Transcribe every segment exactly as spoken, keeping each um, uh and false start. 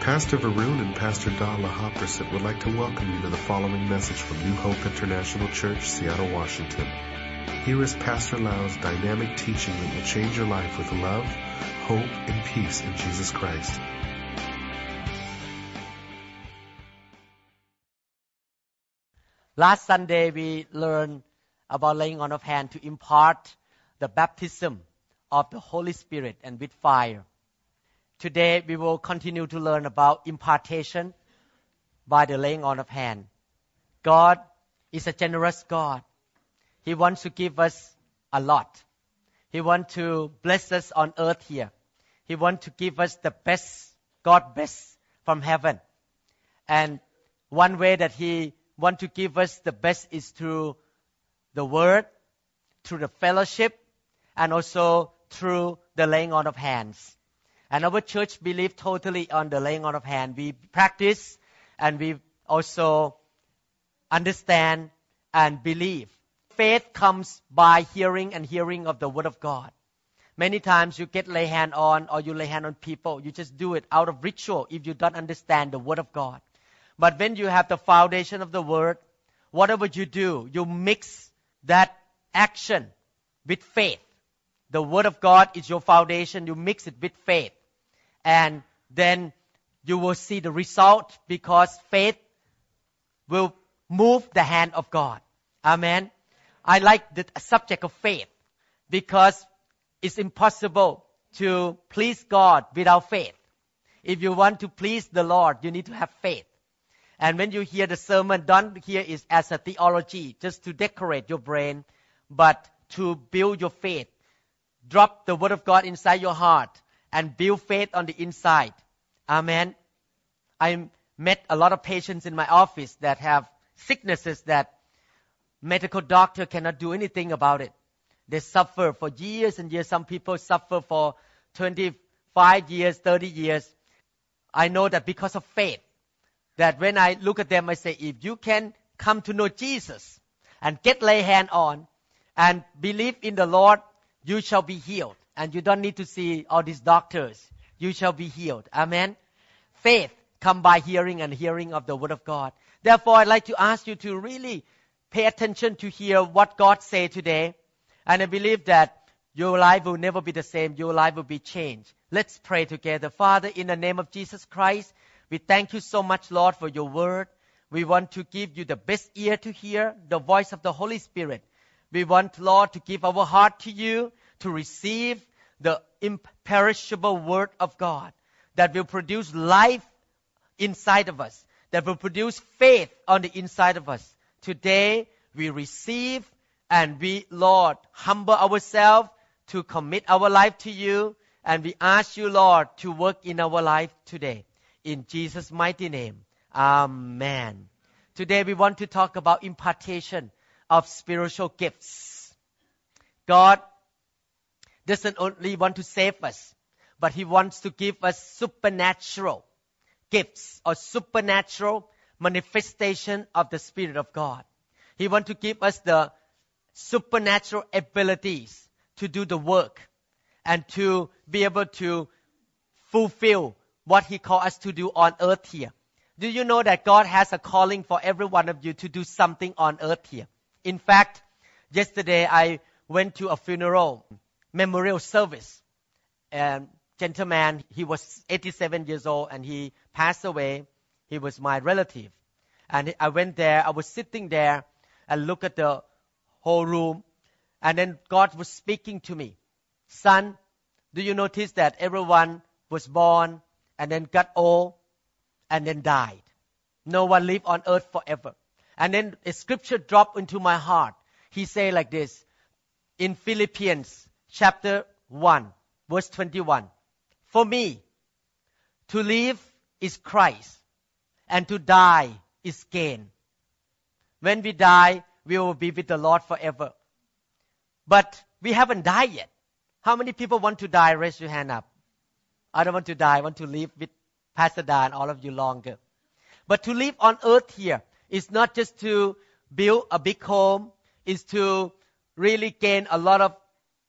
Pastor Varun and Pastor Dala Hopperset would like to welcome you to the following message from New Hope International Church, Seattle, Washington. Here is Pastor Lau's dynamic teaching that will change your life with love, hope, and peace in Jesus Christ. Last Sunday, we learned about laying on of hands to impart the baptism of the Holy Spirit and with fire. Today, we will continue to learn about impartation by the laying on of hands. God is a generous God. He wants to give us a lot. He wants to bless us on earth here. He wants to give us the best, God best from heaven. And one way that He wants to give us the best is through the Word, through the fellowship, and also through the laying on of hands. And our church believes totally on the laying on of hands. We practice and we also understand and believe. Faith comes by hearing and hearing of the Word of God. Many times you get lay hand on or you lay hand on people. You just do it out of ritual if you don't understand the Word of God. But when you have the foundation of the Word, whatever you do, you mix that action with faith. The Word of God is your foundation. You mix it with faith. And then you will see the result because faith will move the hand of God. Amen. I like the subject of faith because it's impossible to please God without faith. If you want to please the Lord, you need to have faith. And when you hear the sermon, don't hear it as a theology, just to decorate your brain, but to build your faith. Drop the Word of God inside your heart and build faith on the inside. Amen. I met a lot of patients in my office that have sicknesses that medical doctor cannot do anything about it. They suffer for years and years. Some people suffer for twenty-five years, thirty years. I know that because of faith, that when I look at them, I say, if you can come to know Jesus and get lay hand on and believe in the Lord, you shall be healed. And you don't need to see all these doctors. You shall be healed. Amen. Faith comes by hearing and hearing of the Word of God. Therefore, I'd like to ask you to really pay attention to hear what God says today. And I believe that your life will never be the same. Your life will be changed. Let's pray together. Father, in the name of Jesus Christ, we thank you so much, Lord, for your word. We want to give you the best ear to hear the voice of the Holy Spirit. We want, Lord, to give our heart to you, to receive the imperishable word of God that will produce life inside of us, that will produce faith on the inside of us. Today, we receive and we, Lord, humble ourselves to commit our life to you. And we ask you, Lord, to work in our life today. In Jesus' mighty name, amen. Today, we want to talk about impartation of spiritual gifts. God doesn't only want to save us, but He wants to give us supernatural gifts or supernatural manifestation of the Spirit of God. He wants to give us the supernatural abilities to do the work and to be able to fulfill what He called us to do on earth here. Do you know that God has a calling for every one of you to do something on earth here? In fact, yesterday I went to a funeral memorial service. And gentleman, he was eighty-seven years old and he passed away. He was my relative. And I went there, I was sitting there and looked at the whole room. And then God was speaking to me. Son, do you notice that everyone was born and then got old and then died? No one lived on earth forever. And then a scripture dropped into my heart. He said like this, in Philippians chapter one, verse twenty-one. For me, to live is Christ, and to die is gain. When we die, we will be with the Lord forever. But we haven't died yet. How many people want to die? Raise your hand up. I don't want to die. I want to live with Pastor Da and all of you longer. But to live on earth here is not just to build a big home. It's to really gain a lot of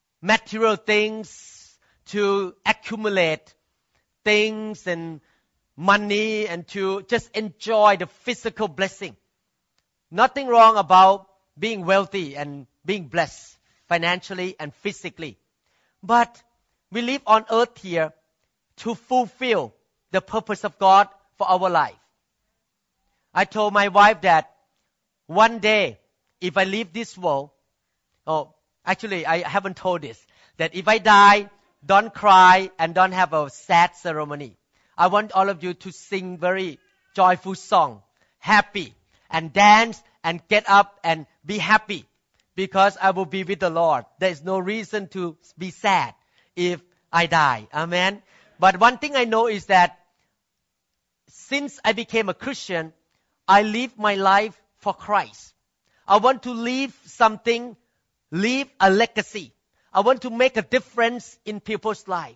material things, to accumulate things and money and to just enjoy the physical blessing. Nothing wrong about being wealthy and being blessed financially and physically. But we live on earth here to fulfill the purpose of God for our life. I told my wife that one day, if I leave this world, oh, actually, I haven't told this, that if I die, don't cry and don't have a sad ceremony. I want all of you to sing very joyful song, happy, and dance and get up and be happy because I will be with the Lord. There is no reason to be sad if I die. Amen. But one thing I know is that since I became a Christian, I live my life for Christ. I want to leave something, leave a legacy. I want to make a difference in people's life.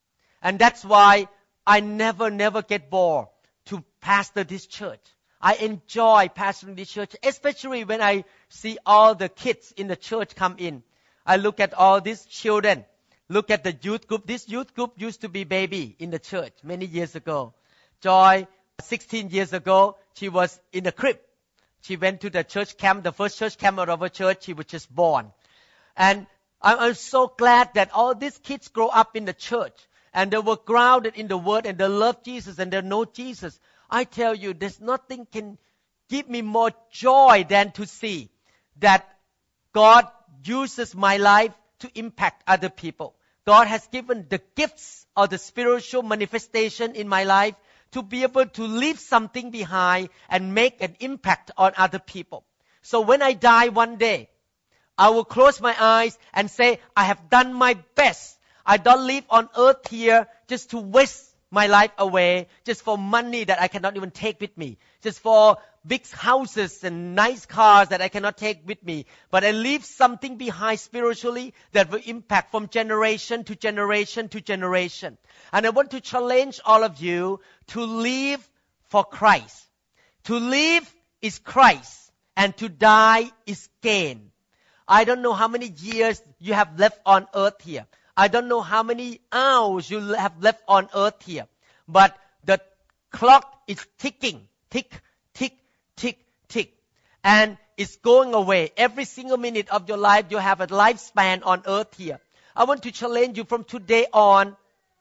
And that's why I never, never get bored to pastor this church. I enjoy pastoring this church, especially when I see all the kids in the church come in. I look at all these children. Look at the youth group. This youth group used to be baby in the church many years ago. Joy, sixteen years ago, she was in the crib. She went to the church camp, the first church camp of our church. She was just born. And I'm so glad that all these kids grow up in the church and they were grounded in the Word and they love Jesus and they know Jesus. I tell you, there's nothing can give me more joy than to see that God uses my life to impact other people. God has given the gifts or the spiritual manifestation in my life to be able to leave something behind and make an impact on other people. So when I die one day, I will close my eyes and say, I have done my best. I don't live on earth here just to waste my life away, just for money that I cannot even take with me, just for big houses and nice cars that I cannot take with me. But I leave something behind spiritually that will impact from generation to generation to generation. And I want to challenge all of you to live for Christ. To live is Christ, and to die is gain. I don't know how many years you have left on earth here. I don't know how many hours you have left on earth here. But the clock is ticking. Tick, tick, tick, tick. And it's going away. Every single minute of your life, you have a lifespan on earth here. I want to challenge you from today on,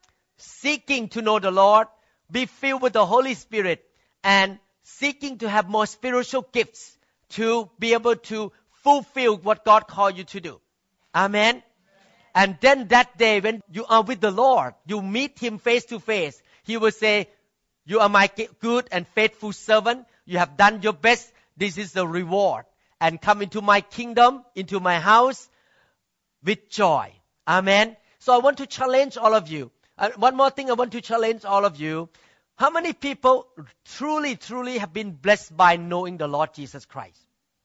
seeking to know the Lord, be filled with the Holy Spirit, and seeking to have more spiritual gifts to be able to fulfill what God called you to do. Amen. And then that day when you are with the Lord, you meet Him face to face. He will say, you are my good and faithful servant. You have done your best. This is the reward. And come into my kingdom, into my house with joy. Amen. So I want to challenge all of you. Uh, one more thing I want to challenge all of you. How many people truly, truly have been blessed by knowing the Lord Jesus Christ?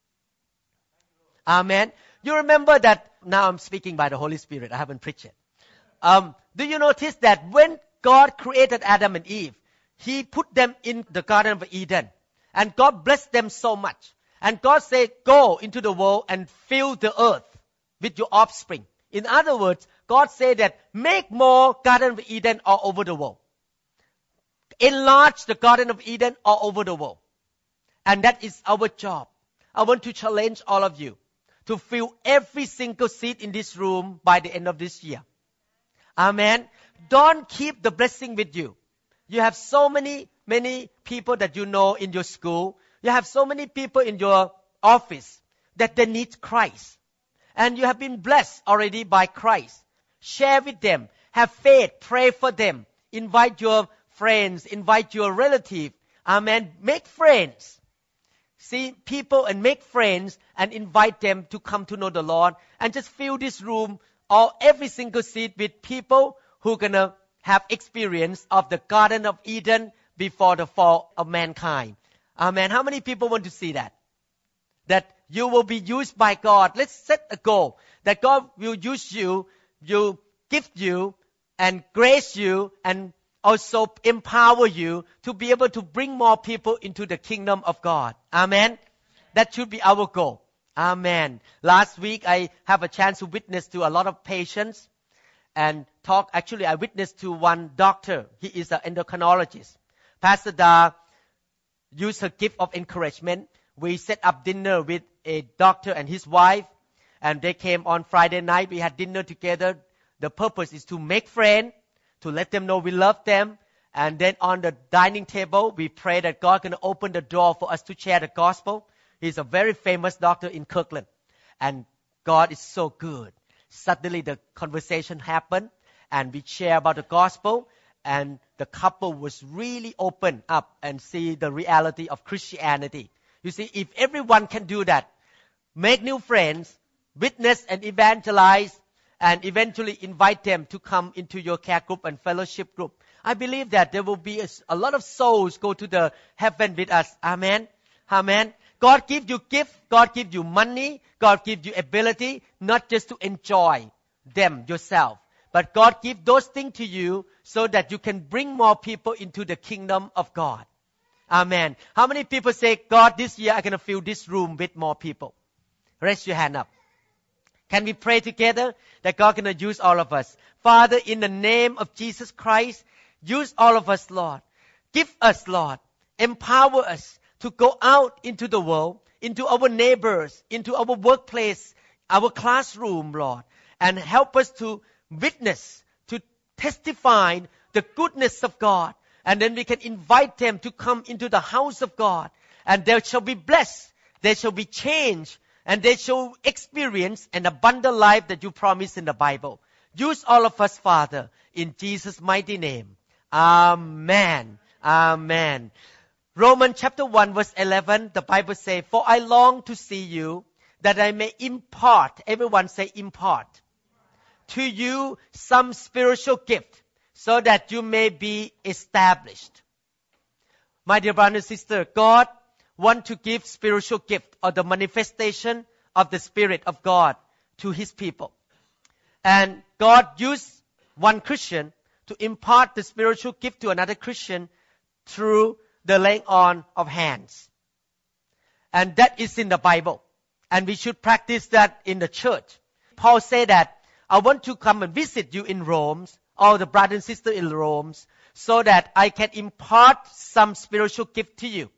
Amen. You remember that, now I'm speaking by the Holy Spirit. I haven't preached it. Um, do you notice that when God created Adam and Eve, He put them in the Garden of Eden. And God blessed them so much. And God said, go into the world and fill the earth with your offspring. In other words, God said that make more Garden of Eden all over the world. Enlarge the Garden of Eden all over the world. And that is our job. I want to challenge all of you to fill every single seat in this room by the end of this year. Amen. Don't keep the blessing with you. You have so many, many people that you know in your school. You have so many people in your office that they need Christ. And you have been blessed already by Christ. Share with them. Have faith. Pray for them. Invite your friends. Invite your relative. Amen. Make friends. See people and make friends and invite them to come to know the Lord, and just fill this room or every single seat with people who are going to have experience of the Garden of Eden before the fall of mankind. Amen. How many people want to see that? That you will be used by God. Let's set a goal that God will use you, you gift you and grace you and also empower you to be able to bring more people into the kingdom of God. Amen. That should be our goal. Amen. Last week I have a chance to witness to a lot of patients and talk. Actually, I witnessed to one doctor. He is an endocrinologist. Pastor Da used her gift of encouragement. We set up dinner with a doctor and his wife, and they came on Friday night. We had dinner together. The purpose is to make friends, to let them know we love them. And then on the dining table, we pray that God can open the door for us to share the gospel. He's a very famous doctor in Kirkland. And God is so good. Suddenly the conversation happened, and we share about the gospel, and the couple was really open up and see the reality of Christianity. You see, if everyone can do that, make new friends, witness and evangelize, and eventually invite them to come into your care group and fellowship group, I believe that there will be a, a lot of souls go to the heaven with us. Amen. Amen. God give you gift, God give you money, God give you ability, not just to enjoy them yourself, but God give those things to you so that you can bring more people into the kingdom of God. Amen. How many people say, God, this year I'm going to fill this room with more people? Raise your hand up. Can we pray together that God is going to use all of us? Father, in the name of Jesus Christ, use all of us, Lord. Give us, Lord. Empower us to go out into the world, into our neighbors, into our workplace, our classroom, Lord, and help us to witness, to testify the goodness of God. And then we can invite them to come into the house of God. And they shall be blessed. They shall be changed. And they shall experience an abundant life that you promise in the Bible. Use all of us, Father, in Jesus' mighty name. Amen. Amen. Romans chapter one verse eleven, the Bible says, For I long to see you, that I may impart, everyone say impart, to you some spiritual gift, so that you may be established. My dear brother and sister, God wants to give spiritual gift or the manifestation of the Spirit of God to His people. And God used one Christian to impart the spiritual gift to another Christian through the laying on of hands. And that is in the Bible. And we should practice that in the church. Paul said that, I want to come and visit you in Rome, all the brothers and sisters in Rome, so that I can impart some spiritual gift to you.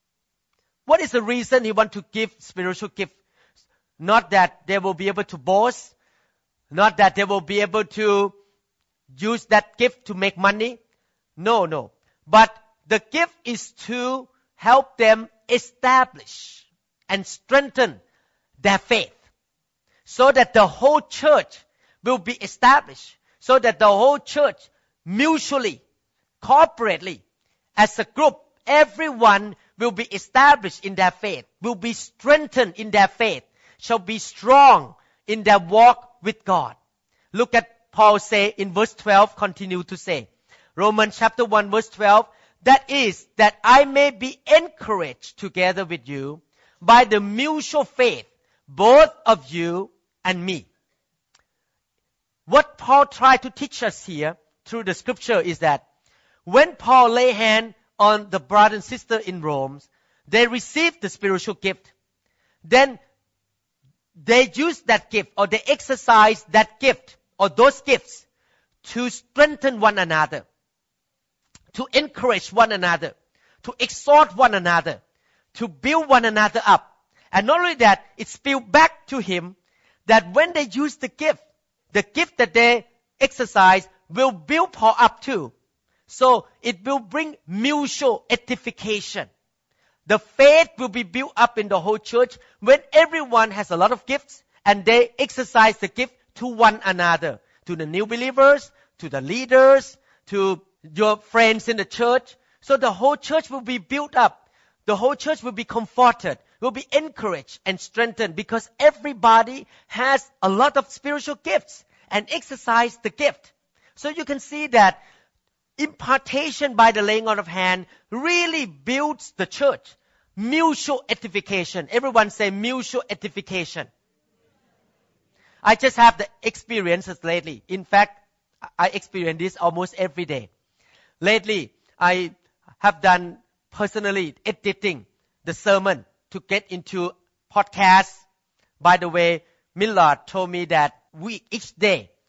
What is the reason he wants to give spiritual gift? Not that they will be able to boast, not that they will be able to use that gift to make money. No, no. But the gift is to help them establish and strengthen their faith, so that the whole church will be established, so that the whole church mutually, corporately, as a group, everyone will be established in their faith, will be strengthened in their faith, shall be strong in their walk with God. Look at Paul say in verse twelve, continue to say, Romans chapter one verse twelve, that is, that I may be encouraged together with you by the mutual faith, both of you and me. What Paul tried to teach us here through the scripture is that when Paul lay hand on the brother and sister in Rome, they received the spiritual gift. Then they used that gift, or they exercised that gift or those gifts to strengthen one another, to encourage one another, to exhort one another, to build one another up. And not only that, it spilled back to him that when they use the gift, the gift that they exercise will build Paul up too. So it will bring mutual edification. The faith will be built up in the whole church when everyone has a lot of gifts and they exercise the gift to one another, to the new believers, to the leaders, to your friends in the church. So the whole church will be built up. The whole church will be comforted, will be encouraged and strengthened, because everybody has a lot of spiritual gifts and exercise the gift. So you can see that impartation by the laying on of hand really builds the church. Mutual edification. Everyone say mutual edification. I just have the experiences lately. In fact, I experience this almost every day. Lately, I have done personally editing the sermon to get into podcasts. By the way, Millard told me that we each day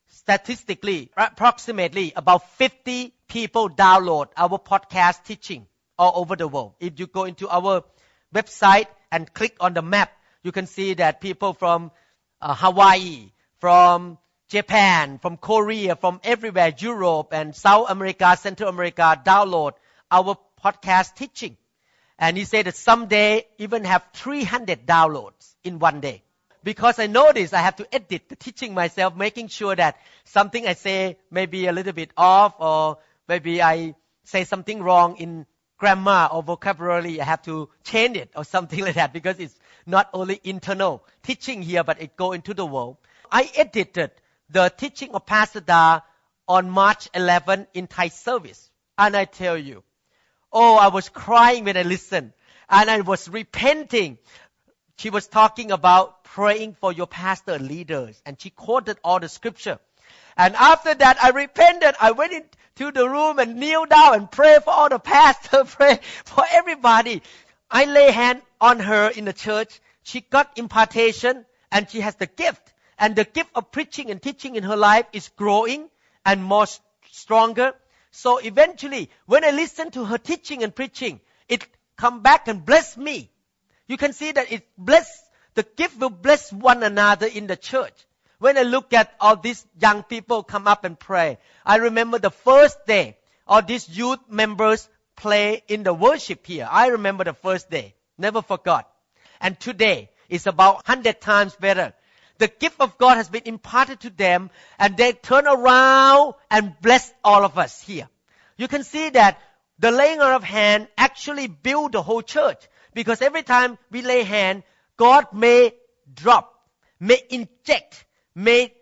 statistically, approximately about fifty people download our podcast teaching all over the world. If you go into our website and click on the map, you can see that people from uh, Hawaii, from Japan, from Korea, from everywhere, Europe and South America, Central America, download our podcast teaching. And he said that someday even have three hundred downloads in one day. Because I noticed I have to edit the teaching myself, making sure that something I say may be a little bit off, or maybe I say something wrong in grammar or vocabulary. I have to change it or something like that, because it's not only internal teaching here, but it go into the world. I edited the teaching of Pastor Da on March eleventh in Thai service. And I tell you, oh, I was crying when I listened. And I was repenting. She was talking about praying for your pastor and leaders. And she quoted all the scripture. And after that, I repented. I went into the room and kneeled down and prayed for all the pastors, pray for everybody. I lay hand on her in the church. She got impartation and she has the gift. And the gift of preaching and teaching in her life is growing and more stronger. So eventually, when I listen to her teaching and preaching, it come back and bless me. You can see that it bless, the gift will bless one another in the church. When I look at all these young people come up and pray, I remember the first day all these youth members play in the worship here. I remember the first day. Never forgot. And today is about one hundred times better. The gift of God has been imparted to them, and they turn around and bless all of us here. You can see that the laying on of hand actually build the whole church. Because every time we lay hand, God may drop, may inject, may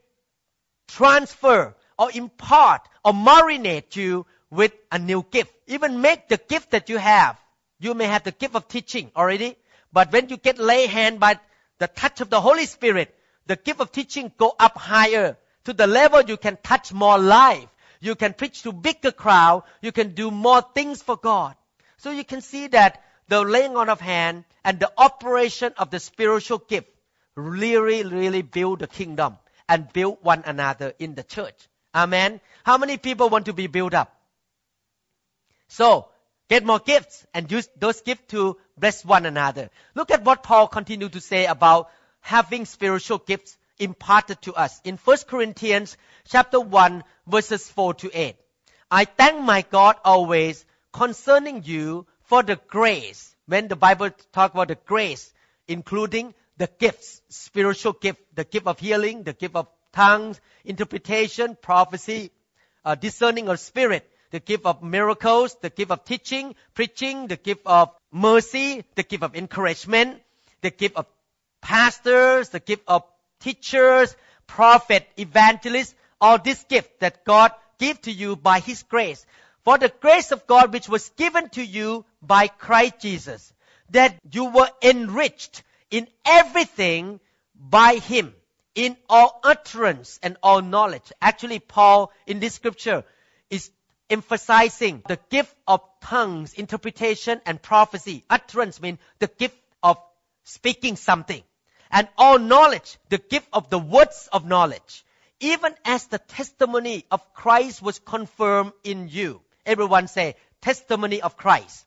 transfer or impart or marinate you with a new gift. Even make the gift that you have. You may have the gift of teaching already, but when you get lay hand by the touch of the Holy Spirit, the gift of teaching go up higher to the level you can touch more life. You can preach to bigger crowd. You can do more things for God. So you can see that the laying on of hand and the operation of the spiritual gift really, really build the kingdom and build one another in the church. Amen. How many people want to be built up? So, get more gifts and use those gifts to bless one another. Look at what Paul continued to say about having spiritual gifts imparted to us. In First Corinthians chapter one, verses four to eight. I thank my God always concerning you for the grace. When the Bible talks about the grace, including the gifts, spiritual gift, the gift of healing, the gift of tongues, interpretation, prophecy, uh, discerning of spirit, the gift of miracles, the gift of teaching, preaching, the gift of mercy, the gift of encouragement, the gift of pastors, the gift of teachers, prophet, evangelists, all these gifts that God gave to you by His grace. For the grace of God which was given to you by Christ Jesus, that you were enriched in everything by Him, in all utterance and all knowledge. Actually, Paul in this scripture is emphasizing the gift of tongues, interpretation and prophecy. Utterance means the gift of speaking something. And all knowledge, the gift of the words of knowledge. Even as the testimony of Christ was confirmed in you. Everyone say, testimony of Christ.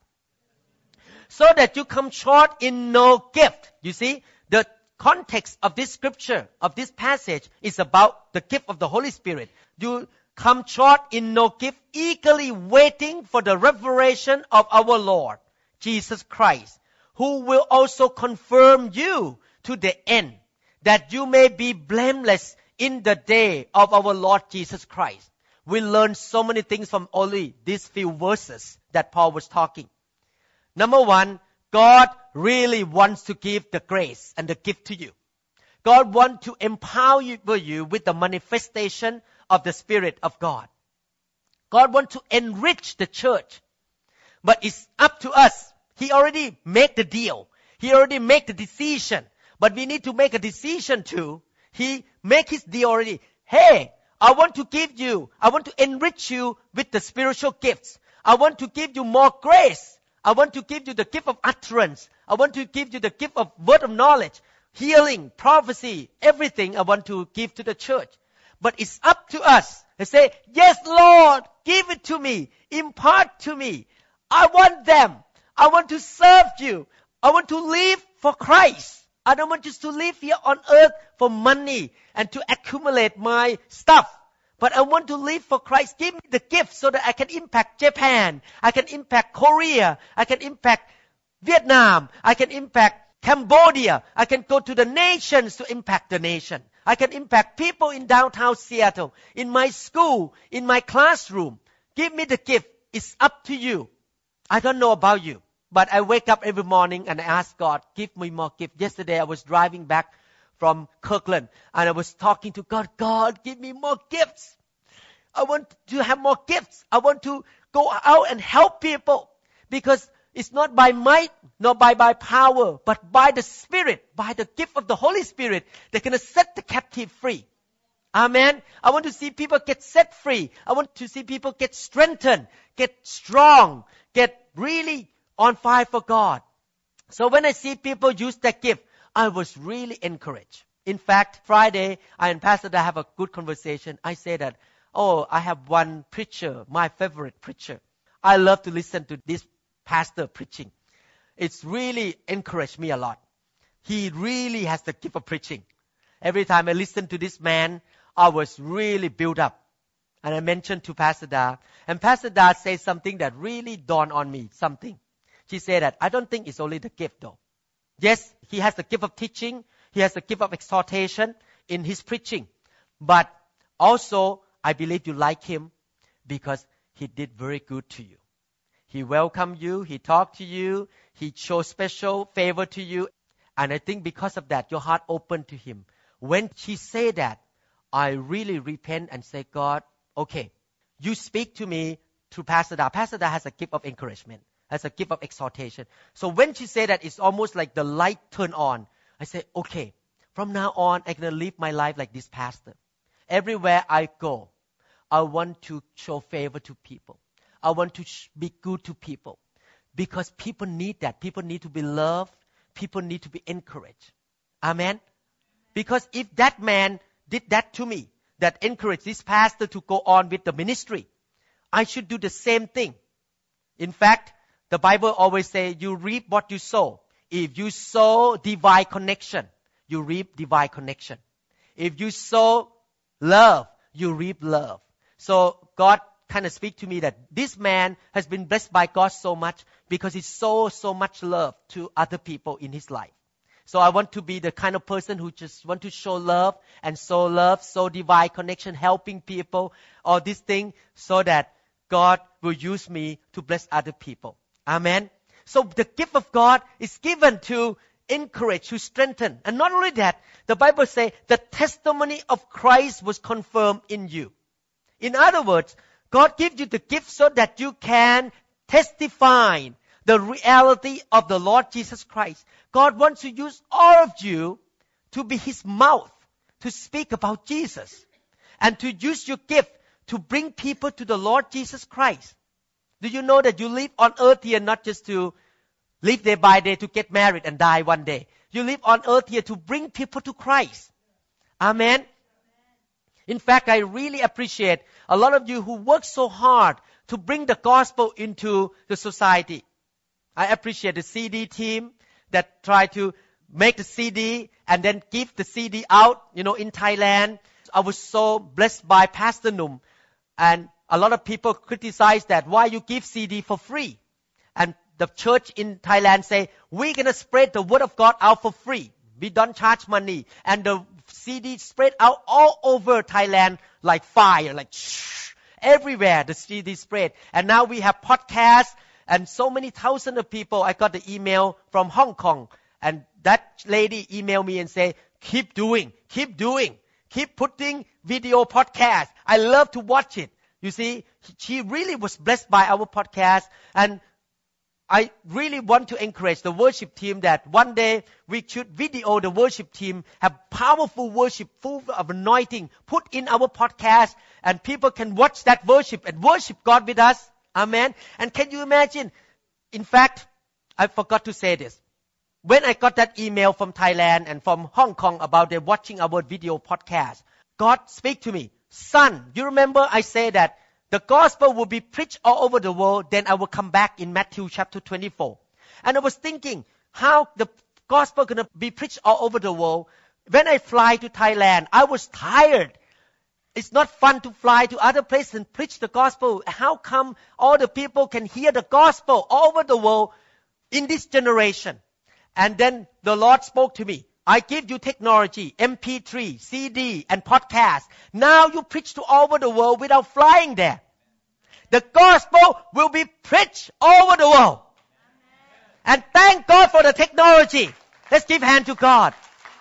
So that you come short in no gift. You see, the context of this scripture, of this passage, is about the gift of the Holy Spirit. You come short in no gift, eagerly waiting for the revelation of our Lord, Jesus Christ, who will also confirm you to the end, that you may be blameless in the day of our Lord Jesus Christ. We learn so many things from only these few verses that Paul was talking. Number one, God really wants to give the grace and the gift to you. God wants to empower you with the manifestation of the Spirit of God. God wants to enrich the church. But it's up to us. He already made the deal. He already made the decision. But we need to make a decision too. He make his deal already. Hey, I want to give you, I want to enrich you with the spiritual gifts. I want to give you more grace. I want to give you the gift of utterance. I want to give you the gift of word of knowledge, healing, prophecy, everything I want to give to the church. But it's up to us. They say, yes, Lord, give it to me. Impart to me. I want them. I want to serve you. I want to live for Christ. I don't want just to live here on earth for money and to accumulate my stuff. But I want to live for Christ. Give me the gift so that I can impact Japan. I can impact Korea. I can impact Vietnam. I can impact Cambodia. I can go to the nations to impact the nation. I can impact people in downtown Seattle, in my school, in my classroom. Give me the gift. It's up to you. I don't know about you, but I wake up every morning and I ask God, give me more gift. Yesterday I was driving back from Kirkland and I was talking to God, God, give me more gifts. I want to have more gifts. I want to go out and help people because it's not by might, not by, by power, but by the Spirit, by the gift of the Holy Spirit. They're going to set the captive free. Amen. I want to see people get set free. I want to see people get strengthened, get strong, get really on fire for God. So when I see people use that gift, I was really encouraged. In fact, Friday, I and Pastor Da have a good conversation. I say that, oh, I have one preacher, my favorite preacher. I love to listen to this pastor preaching. It's really encouraged me a lot. He really has the gift of preaching. Every time I listen to this man, I was really built up. And I mentioned to Pastor Da, and Pastor Da said something that really dawned on me, something. She said that, I don't think it's only the gift though. Yes, he has the gift of teaching, he has the gift of exhortation in his preaching. But also, I believe you like him because he did very good to you. He welcomed you, he talked to you, he showed special favor to you. And I think because of that, your heart opened to him. When she said that, I really repent and say, God, okay, you speak to me through Pastor Da. Pastor Da has a gift of encouragement, has a gift of exhortation. So when she said that, it's almost like the light turned on. I say, okay, from now on, I'm going to live my life like this pastor. Everywhere I go, I want to show favor to people. I want to sh- be good to people. Because people need that. People need to be loved. People need to be encouraged. Amen? Because if that man did that to me, that encouraged this pastor to go on with the ministry, I should do the same thing. In fact, the Bible always says you reap what you sow. If you sow divine connection, you reap divine connection. If you sow love, you reap love. So God kind of speak to me that this man has been blessed by God so much because he sows so much love to other people in his life. So I want to be the kind of person who just want to show love and sow love, sow divine connection, helping people, all this thing, so that God will use me to bless other people. Amen. So the gift of God is given to encourage, to strengthen. And not only that, the Bible says the testimony of Christ was confirmed in you. In other words, God gives you the gift so that you can testify the reality of the Lord Jesus Christ. God wants to use all of you to be His mouth, to speak about Jesus, and to use your gift to bring people to the Lord Jesus Christ. Do you know that you live on earth here not just to live day by day to get married and die one day? You live on earth here to bring people to Christ. Amen. In fact, I really appreciate a lot of you who work so hard to bring the gospel into the society. I appreciate the C D team that try to make the C D and then give the C D out, you know, in Thailand. I was so blessed by Pastor Num. And a lot of people criticize that, why you give C D for free? And the church in Thailand say, we're going to spread the word of God out for free. We don't charge money. And the C D spread out all over Thailand like fire, like shh, everywhere the C D spread. And now we have podcasts and so many thousands of people. I got the email from Hong Kong. And that lady emailed me and said, keep doing, keep doing, keep putting video podcasts. I love to watch it. You see, she really was blessed by our podcast. And I really want to encourage the worship team that one day we should video the worship team, have powerful worship full of anointing, put in our podcast, and people can watch that worship and worship God with us. Amen. And can you imagine? In fact, I forgot to say this. When I got that email from Thailand and from Hong Kong about them watching our video podcast, God speak to me, son, you remember I said that the gospel will be preached all over the world, then I will come back in Matthew chapter twenty-four. And I was thinking how the gospel going to be preached all over the world. When I fly to Thailand, I was tired. It's not fun to fly to other places and preach the gospel. How come all the people can hear the gospel all over the world in this generation? And then the Lord spoke to me. I give you technology, M P three, C D, and podcast. Now you preach to all over the world without flying there. The gospel will be preached all over the world. And thank God for the technology. Let's give hand to God.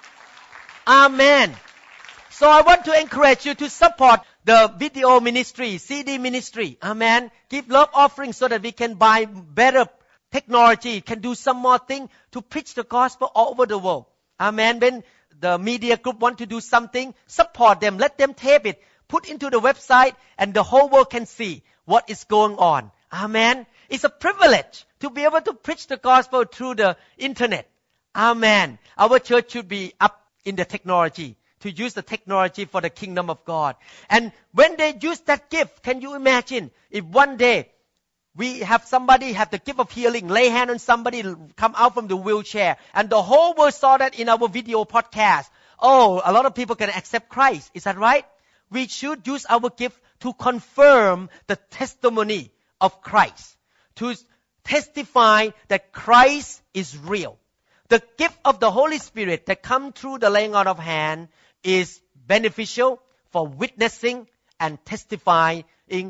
Amen. So I want to encourage you to support the video ministry, C D ministry. Amen. Give love offering so that we can buy better technology, can do some more thing to preach the gospel all over the world. Amen. When the media group want to do something, support them. Let them tape it, put into the website, and the whole world can see what is going on. Amen. It's a privilege to be able to preach the gospel through the internet. Amen. Our church should be up in the technology, to use the technology for the kingdom of God. And when they use that gift, can you imagine if one day we have somebody have the gift of healing, lay hand on somebody, come out from the wheelchair, and the whole world saw that in our video podcast. Oh, a lot of people can accept Christ. Is that right? We should use our gift to confirm the testimony of Christ, to testify that Christ is real. The gift of the Holy Spirit that comes through the laying on of hand is beneficial for witnessing and testifying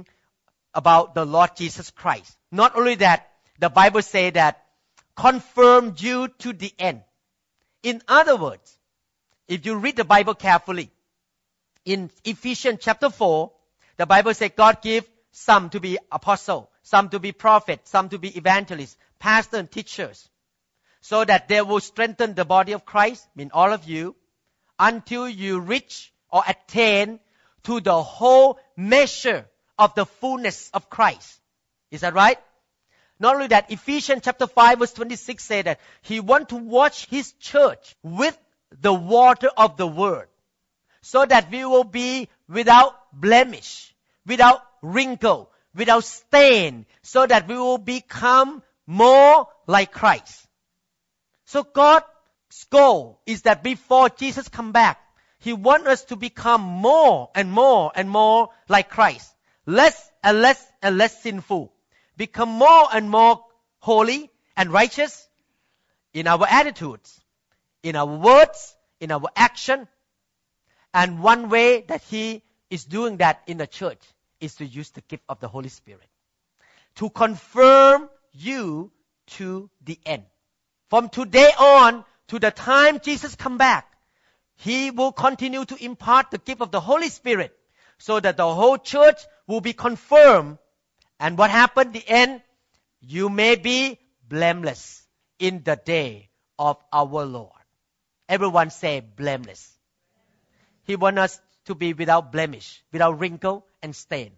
about the Lord Jesus Christ. Not only that, the Bible says that confirm you to the end. In other words, if you read the Bible carefully, in Ephesians chapter four, the Bible says God gave some to be apostle, some to be prophet, some to be evangelists, pastors and teachers, so that they will strengthen the body of Christ, mean all of you, until you reach or attain to the whole measure of the fullness of Christ. Is that right? Not only that, Ephesians chapter five verse twenty-six say that He wants to wash His church with the water of the Word, so that we will be without blemish, without wrinkle, without stain, so that we will become more like Christ. So God's goal is that before Jesus come back, He wants us to become more and more and more like Christ. Less and less and less sinful. Become more and more holy and righteous in our attitudes, in our words, in our action. And one way that He is doing that in the church is to use the gift of the Holy Spirit to confirm you to the end. From today on to the time Jesus come back, He will continue to impart the gift of the Holy Spirit so that the whole church will be confirmed. And what happened at the end? You may be blameless in the day of our Lord. Everyone say blameless. He wants us to be without blemish, without wrinkle and stain.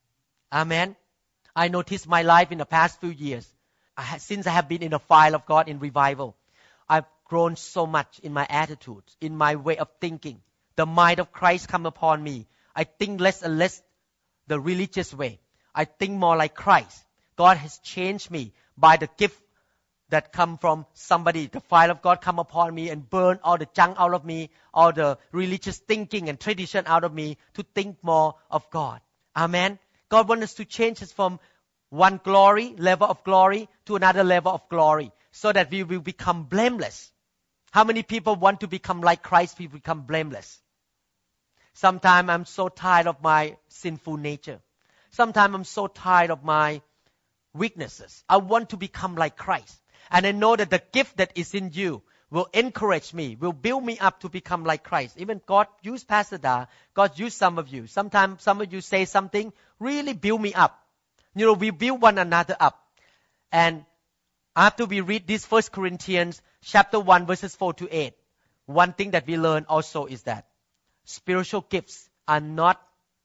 Amen. I noticed my life in the past few years. I have, since I have been in the fire of God in revival, I've grown so much in my attitudes, in my way of thinking. The mind of Christ come upon me. I think less and less the religious way. I think more like Christ. God has changed me by the gift that come from somebody. The fire of God come upon me and burn all the junk out of me, all the religious thinking and tradition out of me to think more of God. Amen. God wants us to change us from one glory, level of glory, to another level of glory, so that we will become blameless. How many people want to become like Christ? We become blameless. Sometimes I'm so tired of my sinful nature. Sometimes I'm so tired of my weaknesses. I want to become like Christ. And I know that the gift that is in you will encourage me, will build me up to become like Christ. Even God used Pastor Da. God used some of you. Sometimes some of you say something, really build me up. You know, we build one another up. And after we read this First Corinthians chapter one, verses four to eight, one thing that we learn also is that spiritual gifts are not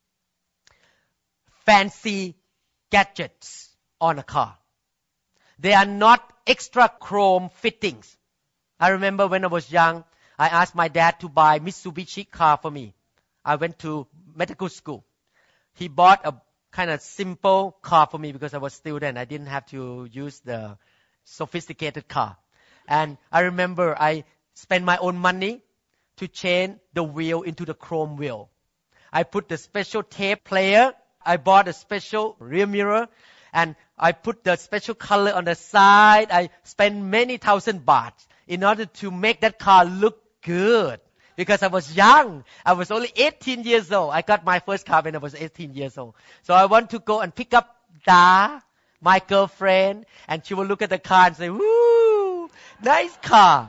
fancy gadgets on a car. They are not extra chrome fittings. I remember when I was young, I asked my dad to buy Mitsubishi car for me. I went to medical school. He bought a kind of simple car for me because I was a student. I didn't have to use the sophisticated car. And I remember I spent my own money to change the wheel into the chrome wheel. I put the special tape player. I bought a special rear mirror. And I put the special color on the side. I spent many thousand baht in order to make that car look good. Because I was young. I was only eighteen years old. I got my first car when I was eighteen years old. So I want to go and pick up Da, my girlfriend, and she will look at the car and say, woo, nice car.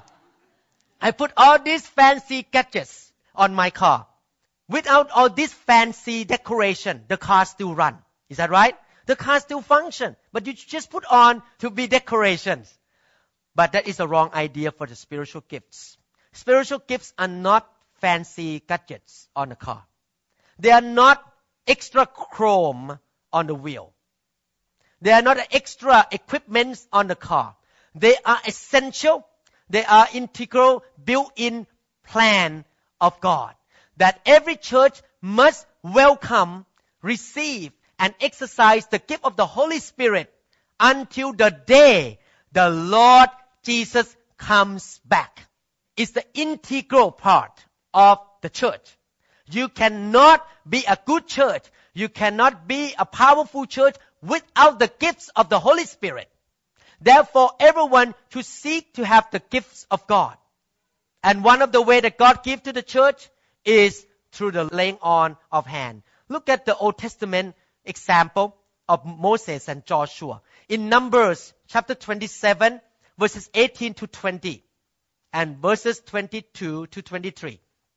I put all these fancy gadgets on my car. Without all this fancy decoration, the car still run. Is that right? The car still function. But you just put on to be decorations. But that is a wrong idea for the spiritual gifts. Spiritual gifts are not fancy gadgets on the car. They are not extra chrome on the wheel. They are not extra equipment on the car. They are essential. They are integral, built-in plan of God. That every church must welcome, receive, and exercise the gift of the Holy Spirit until the day the Lord Jesus comes back. It's the integral part of the church. You cannot be a good church. You cannot be a powerful church without the gifts of the Holy Spirit. Therefore, everyone should seek to have the gifts of God. And one of the ways that God gives to the church is through the laying on of hand. Look at the Old Testament example of Moses and Joshua. In Numbers chapter twenty-seven, verses eighteen to twenty. And verses twenty-two to twenty-three.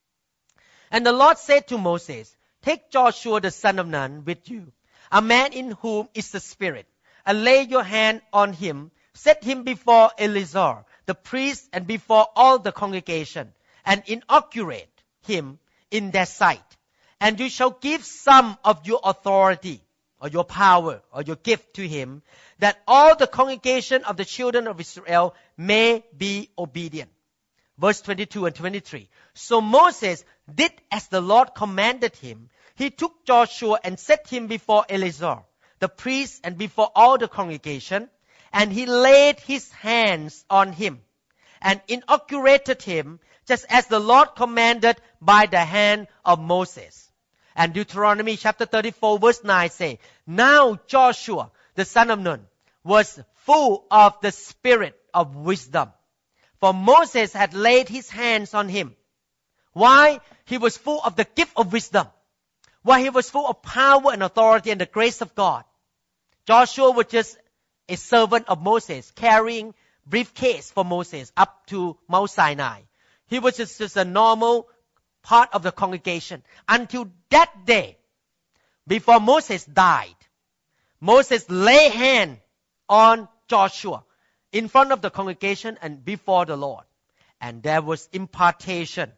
And the Lord said to Moses, take Joshua the son of Nun with you, a man in whom is the Spirit, and lay your hand on him, set him before Eleazar, the priest, and before all the congregation, and inaugurate him in their sight. And you shall give some of your authority, or your power, or your gift to him, that all the congregation of the children of Israel may be obedient. Verse twenty-two and twenty-three. So Moses did as the Lord commanded him. He took Joshua and set him before Eleazar, the priest, and before all the congregation. And he laid his hands on him and inaugurated him, just as the Lord commanded by the hand of Moses. And Deuteronomy chapter thirty-four verse nine say, now Joshua, the son of Nun, was full of the spirit of wisdom. For Moses had laid his hands on him. Why? He was full of the gift of wisdom. Why? He was full of power and authority and the grace of God. Joshua was just a servant of Moses, carrying briefcase for Moses up to Mount Sinai. He was just, just a normal part of the congregation until that day, before Moses died. Moses laid hand on Joshua in front of the congregation and before the Lord. And there was impartation.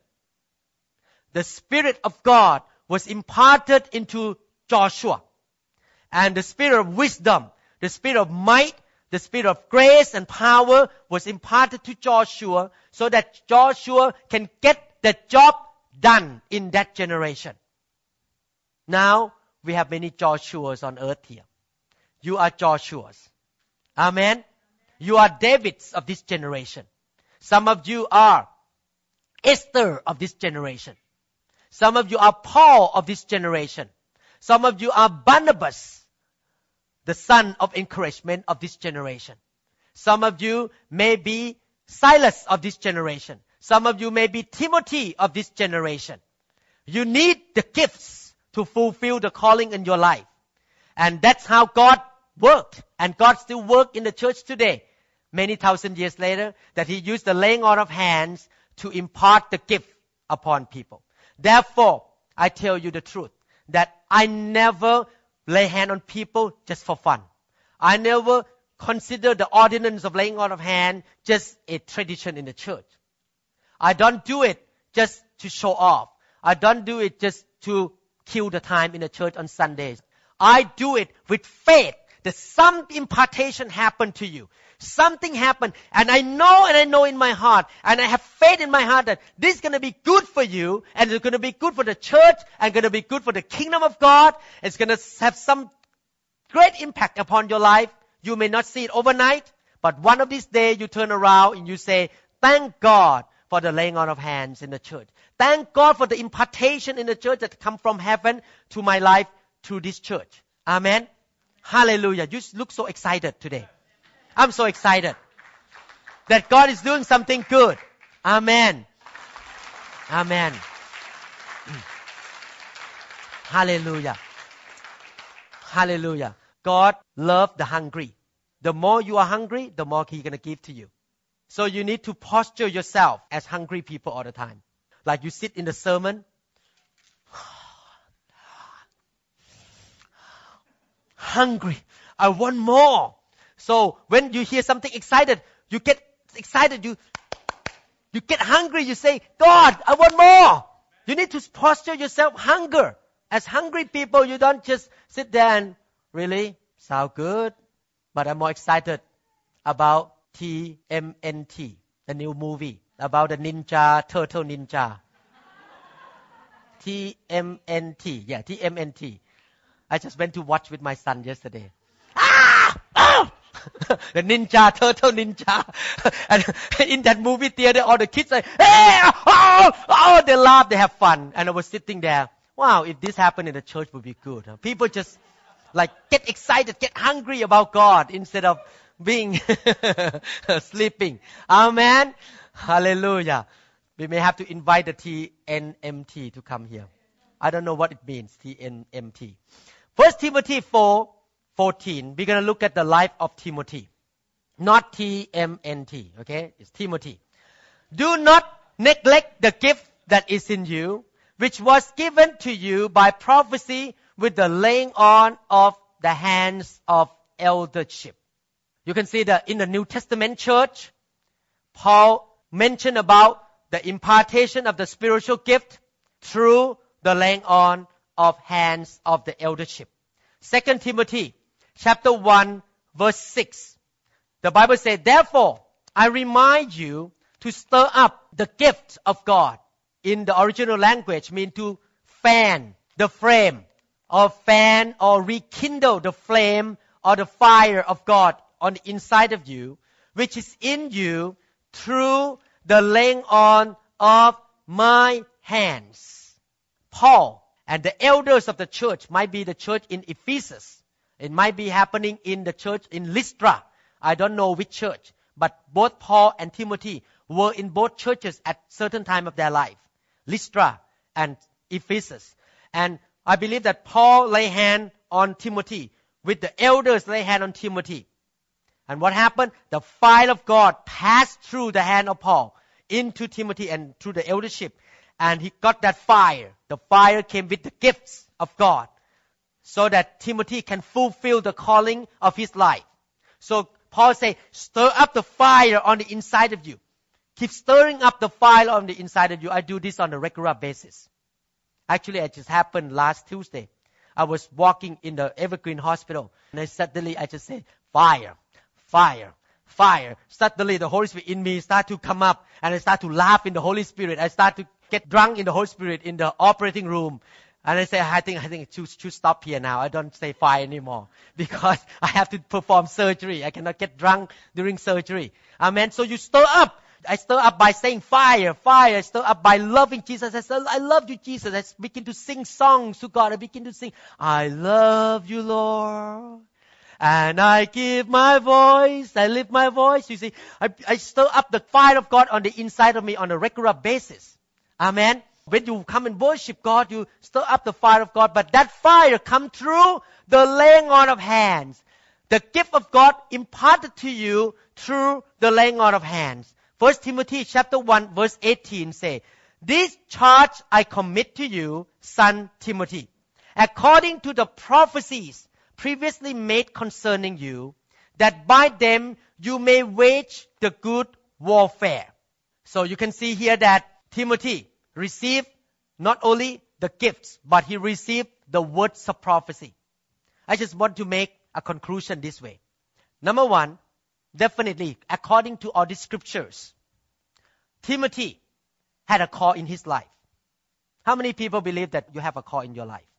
The Spirit of God was imparted into Joshua. And the Spirit of wisdom, the Spirit of might, the Spirit of grace and power was imparted to Joshua so that Joshua can get the job done in that generation. Now, we have many Joshuas on earth here. You are Joshuas. Amen. You are Davids of this generation. Some of you are Esther of this generation. Some of you are Paul of this generation. Some of you are Barnabas, the son of encouragement of this generation. Some of you may be Silas of this generation. Some of you may be Timothy of this generation. You need the gifts to fulfill the calling in your life. And that's how God worked. And God still works in the church today, many thousand years later, that He used the laying on of hands to impart the gift upon people. Therefore, I tell you the truth, that I never lay hand on people just for fun. I never consider the ordinance of laying on of hand just a tradition in the church. I don't do it just to show off. I don't do it just to kill the time in the church on Sundays. I do it with faith that some impartation happened to you. Something happened, and I know and I know in my heart, and I have faith in my heart that this is going to be good for you, and it's going to be good for the church, and going to be good for the kingdom of God. It's going to have some great impact upon your life. You may not see it overnight, but one of these days you turn around and you say, thank God for the laying on of hands in the church. Thank God for the impartation in the church that come from heaven to my life through this church. Amen. Hallelujah. You look so excited today. I'm so excited that God is doing something good. Amen. Amen. Hallelujah. Hallelujah. God loves the hungry. The more you are hungry, the more He's going to give to you. So you need to posture yourself as hungry people all the time. Like you sit in the sermon. Hungry. I want more. So when you hear something excited, you get excited, you, you get hungry, you say, God, I want more. You need to posture yourself hunger. As hungry people, you don't just sit there and, really, sound good, but I'm more excited about T M N T, the new movie, about the ninja, turtle ninja. T M N T, yeah, T M N T. I just went to watch with my son yesterday. Ah! Oh! The ninja, turtle ninja. And in that movie theater, all the kids say, hey! Oh! Oh! They laugh, they have fun. And I was sitting there. Wow, if this happened in the church, it would be good. Huh? People just like get excited, get hungry about God instead of being sleeping. Amen. Hallelujah. We may have to invite the T N M T to come here. I don't know what it means, T N M T. First Timothy four fourteen. We're going to look at the life of Timothy. Not T M N T, okay? It's Timothy. Do not neglect the gift that is in you, which was given to you by prophecy with the laying on of the hands of eldership. You can see that in the New Testament church, Paul mentioned about the impartation of the spiritual gift through the laying on of hands of the eldership. Second Timothy chapter one verse six. The Bible says, therefore, I remind you to stir up the gift of God. In the original language, mean to fan the flame, or fan or rekindle the flame or the fire of God on the inside of you, which is in you through the laying on of my hands. Paul and the elders of the church, might be the church in Ephesus. It might be happening in the church in Lystra. I don't know which church, but both Paul and Timothy were in both churches at certain time of their life. Lystra and Ephesus. And I believe that Paul lay hand on Timothy, with the elders lay hand on Timothy. And what happened? The fire of God passed through the hand of Paul into Timothy and through the eldership. And he got that fire. The fire came with the gifts of God, so that Timothy can fulfill the calling of his life. So Paul say, stir up the fire on the inside of you. Keep stirring up the fire on the inside of you. I do this on a regular basis. Actually, it just happened last Tuesday. I was walking in the Evergreen Hospital, and I suddenly I just say, fire, fire, fire. Suddenly the Holy Spirit in me start to come up, and I start to laugh in the Holy Spirit. I start to get drunk in the Holy Spirit in the operating room. And I say, I think, I think it should, should stop here now. I don't say fire anymore because I have to perform surgery. I cannot get drunk during surgery. Amen. So you stir up. I stir up by saying fire, fire. I stir up by loving Jesus. I say, I love you, Jesus. I begin to sing songs to God. I begin to sing, I love you, Lord. And I give my voice. I lift my voice. You see, I, I stir up the fire of God on the inside of me on a regular basis. Amen. When you come and worship God, you stir up the fire of God. But that fire comes through the laying on of hands. The gift of God imparted to you through the laying on of hands. First Timothy chapter one verse eighteen say, this charge I commit to you, son Timothy, according to the prophecies previously made concerning you, that by them you may wage the good warfare. So you can see here that Timothy received not only the gifts, but he received the words of prophecy. I just want to make a conclusion this way. Number one, definitely, according to all the scriptures, Timothy had a call in his life. How many people believe that you have a call in your life?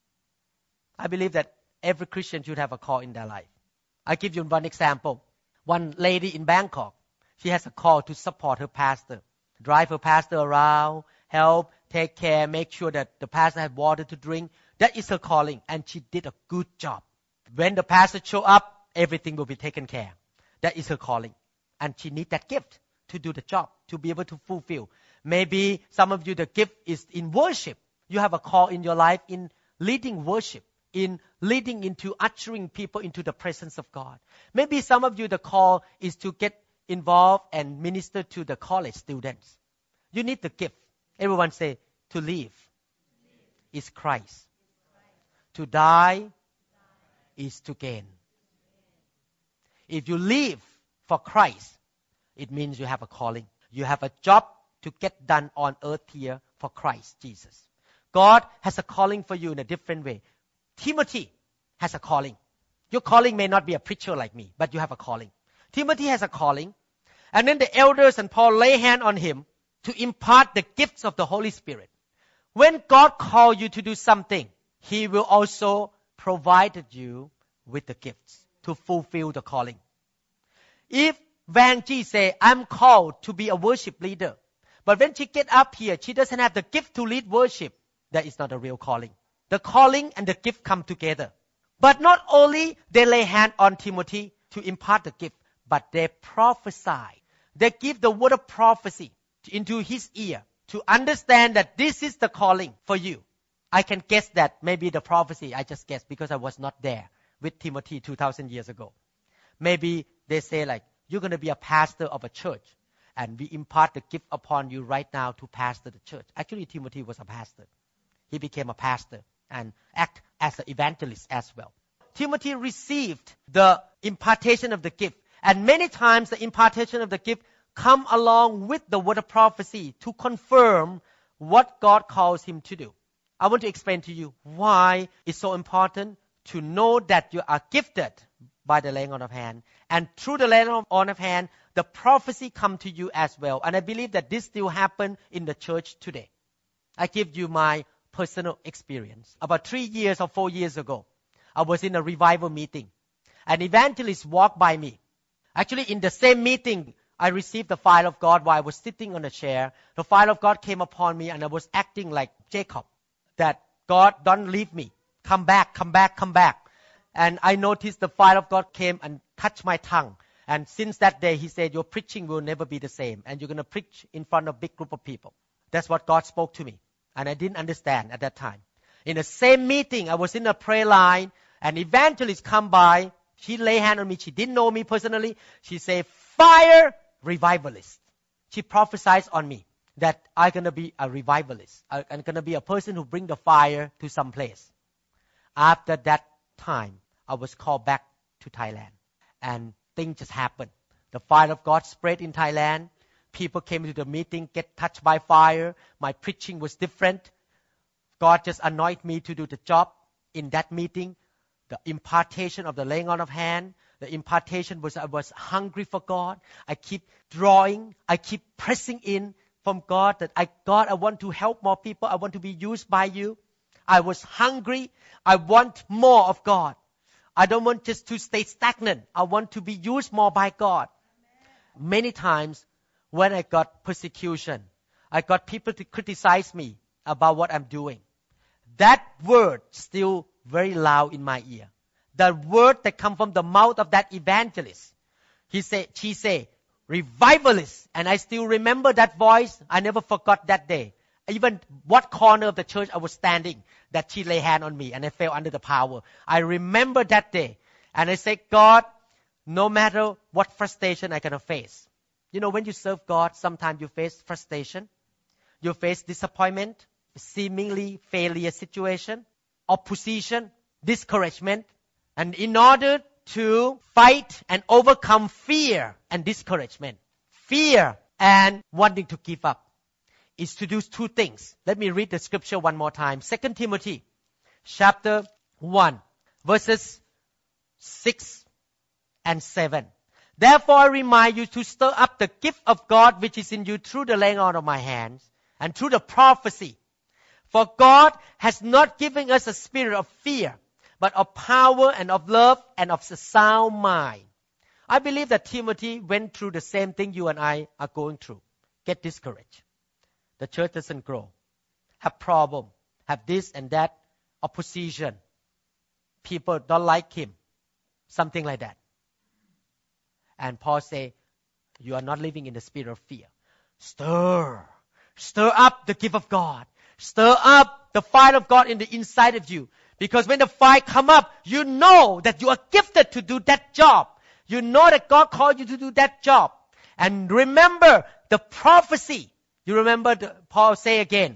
I believe that every Christian should have a call in their life. I give you one example. One lady in Bangkok, she has a call to support her pastor, drive her pastor around, help, take care, make sure that the pastor had water to drink. That is her calling, and she did a good job. When the pastor show up, everything will be taken care. That is her calling, and she needs that gift to do the job, to be able to fulfill. Maybe some of you, the gift is in worship. You have a call in your life in leading worship, in leading into ushering people into the presence of God. Maybe some of you, the call is to get involved and minister to the college students. You need the gift. Everyone say, to live is Christ. To die is to gain. If you live for Christ, it means you have a calling. You have a job to get done on earth here for Christ Jesus. God has a calling for you in a different way. Timothy has a calling. Your calling may not be a preacher like me, but you have a calling. Timothy has a calling. And then the elders and Paul lay hand on him to impart the gifts of the Holy Spirit. When God calls you to do something, He will also provide you with the gifts to fulfill the calling. If Van Ji say, I'm called to be a worship leader, but when she get up here, she doesn't have the gift to lead worship, that is not a real calling. The calling and the gift come together. But not only they lay hand on Timothy to impart the gift, but they prophesy. They give the word of prophecy into his ear to understand that this is the calling for you. I can guess that maybe the prophecy, I just guess because I was not there with Timothy two thousand years ago. Maybe they say like, you're going to be a pastor of a church, and we impart the gift upon you right now to pastor the church. Actually, Timothy was a pastor. He became a pastor and act as an evangelist as well. Timothy received the impartation of the gift, and many times the impartation of the gift come along with the word of prophecy to confirm what God calls him to do. I want to explain to you why it's so important to know that you are gifted by the laying on of hand, and through the laying on of hand, the prophecy come to you as well. And I believe that this still happen in the church today. I give you my personal experience. About three years or four years ago, I was in a revival meeting. An evangelist walked by me. Actually, in the same meeting, I received the fire of God while I was sitting on a chair. The fire of God came upon me, and I was acting like Jacob, that God, don't leave me. Come back, come back, come back. And I noticed the fire of God came and touched my tongue. And since that day, he said, your preaching will never be the same. And you're going to preach in front of a big group of people. That's what God spoke to me. And I didn't understand at that time. In the same meeting, I was in a prayer line. An evangelist come by. She lay hand on me. She didn't know me personally. She said, fire revivalist. She prophesied on me that I'm going to be a revivalist. I'm going to be a person who bring the fire to some place. After that time, I was called back to Thailand. And things just happened. The fire of God spread in Thailand. People came to the meeting, get touched by fire. My preaching was different. God just anointed me to do the job in that meeting. The impartation of the laying on of hand. The impartation was I was hungry for God. I keep drawing. I keep pressing in from God that I, God, I want to help more people. I want to be used by you. I was hungry. I want more of God. I don't want just to stay stagnant. I want to be used more by God. Amen. Many times when I got persecution, I got people to criticize me about what I'm doing. That word still very loud in my ear. The word that come from the mouth of that evangelist. He said, she said, revivalist. And I still remember that voice. I never forgot that day. Even what corner of the church I was standing, that she lay hand on me and I fell under the power. I remember that day. And I said, God, no matter what frustration I'm going to face. You know, when you serve God, sometimes you face frustration. You face disappointment, seemingly failure situation, opposition, discouragement. And in order to fight and overcome fear and discouragement, fear and wanting to give up, is to do two things. Let me read the scripture one more time. Second Timothy chapter one, verses six and seven. Therefore I remind you to stir up the gift of God which is in you through the laying on of my hands and through the prophecy. For God has not given us a spirit of fear, but of power and of love and of a sound mind. I believe that Timothy went through the same thing you and I are going through. Get discouraged. The church doesn't grow. Have problem. Have this and that. Opposition. People don't like him. Something like that. And Paul say, you are not living in the spirit of fear. Stir. Stir up the gift of God. Stir up the fire of God in the inside of you. Because when the fire come up, you know that you are gifted to do that job. You know that God called you to do that job. And remember the prophecy. You remember the, Paul say again.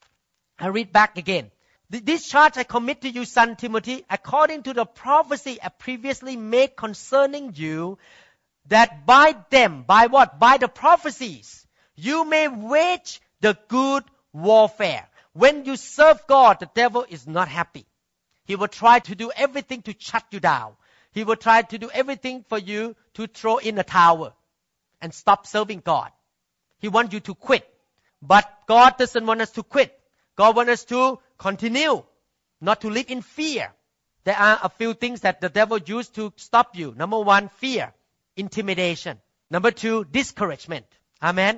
I read back again. This charge I commit to you, son Timothy, according to the prophecy I previously made concerning you, that by them, by what? By the prophecies, you may wage the good warfare. When you serve God, the devil is not happy. He will try to do everything to shut you down. He will try to do everything for you to throw in a towel and stop serving God. He wants you to quit. But God doesn't want us to quit. God wants us to continue, not to live in fear. There are a few things that the devil used to stop you. Number one, fear, intimidation. Number two, discouragement. Amen.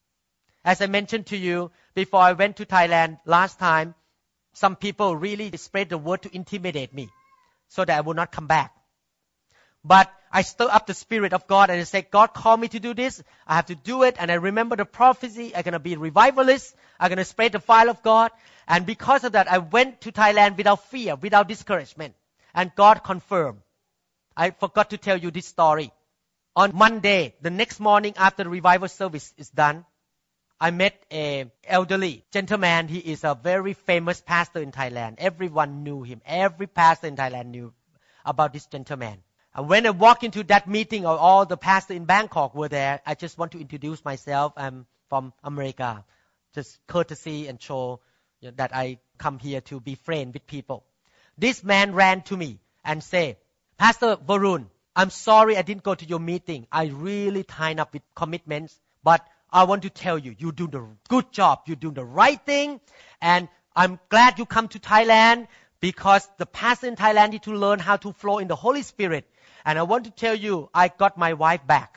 As I mentioned to you, before I went to Thailand last time, some people really spread the word to intimidate me so that I will not come back. But I stir up the Spirit of God and I say, God called me to do this. I have to do it. And I remember the prophecy. I'm going to be a revivalist. I'm going to spread the fire of God. And because of that, I went to Thailand without fear, without discouragement. And God confirmed. I forgot to tell you this story. On Monday, the next morning after the revival service is done, I met an elderly gentleman. He is a very famous pastor in Thailand. Everyone knew him. Every pastor in Thailand knew about this gentleman. And when I walked into that meeting, all the pastors in Bangkok were there. I just want to introduce myself. I'm from America. Just courtesy and show you know, that I come here to be friends with people. This man ran to me and said, Pastor Varun, I'm sorry I didn't go to your meeting. I really tied up with commitments. But I want to tell you, you do the good job. You do the right thing. And I'm glad you come to Thailand because the pastor in Thailand need to learn how to flow in the Holy Spirit. And I want to tell you, I got my wife back.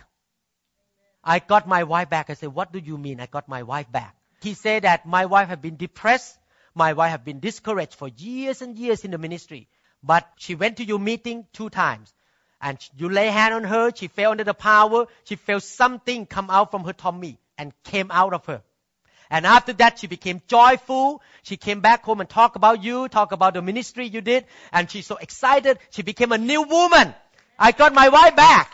I got my wife back. I said, what do you mean I got my wife back? He said that my wife had been depressed. My wife had been discouraged for years and years in the ministry. But she went to your meeting two times. And you lay hand on her. She fell under the power. She felt something come out from her tummy and came out of her. And after that, she became joyful. She came back home and talked about you, talk about the ministry you did. And she's so excited. She became a new woman. I got my wife back.